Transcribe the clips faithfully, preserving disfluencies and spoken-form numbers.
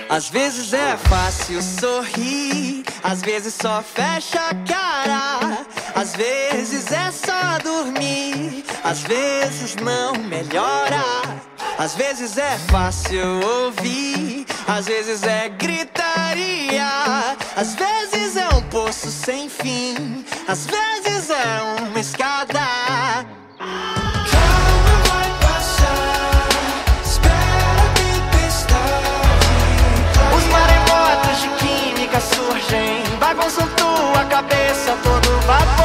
Às vezes é fácil sorrir, às vezes só fecha a cara. Às vezes é só dormir, às vezes não melhora. Às vezes é fácil ouvir, às vezes é gritaria. Às vezes é um poço sem fim, às vezes é uma escada. Surgem, bagunçam tua cabeça, todo vapor.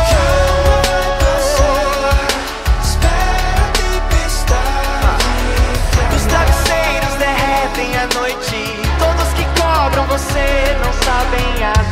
Espera a tempestade. Os travesseiros derretem à noite. Todos que cobram você não sabem a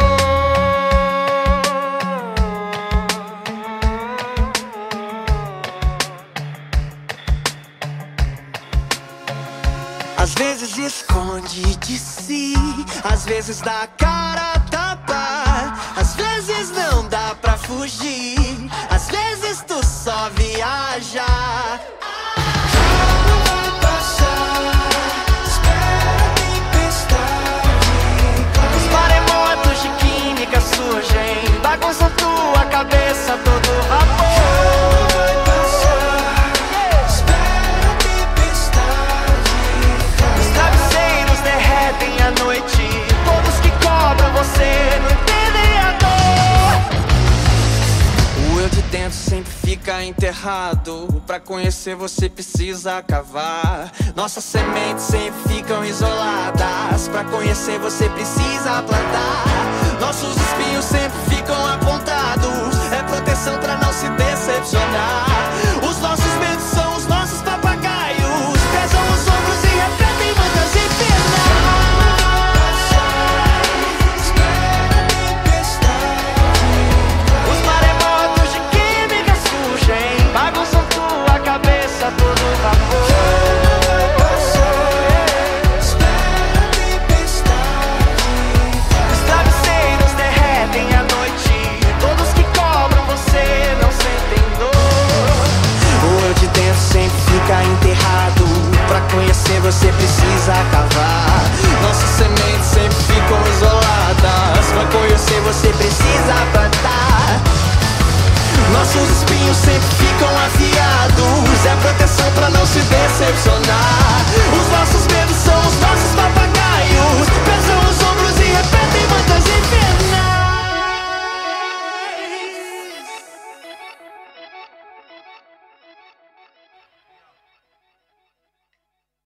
dor. Às vezes esconde de si, às vezes dá cara a tapa, às vezes não dá pra fugir, às vezes tu só viaja. Calma, vai passar, espera a tempestade. Os maremotos de química surgem, bagunçam tua cabeça, todo vapor. Você não entende a dor. O eu de dentro sempre fica enterrado. Pra conhecer você precisa cavar. Nossas sementes sempre ficam isoladas. Pra conhecer você precisa plantar. Nossos espinhos sempre ficam apontados. É proteção pra não se decepcionar.